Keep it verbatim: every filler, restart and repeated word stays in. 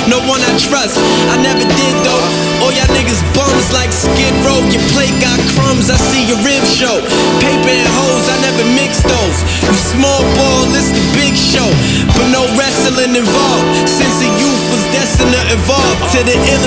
no one I trust. I never did though. All y'all niggas bums like Skid Row. Your plate got crumbs, I see your ribs show. Paper and hoes, I never mix those. You small ball, it's the big show, but no wrestling involved. Since the youth was destined to evolve to the ill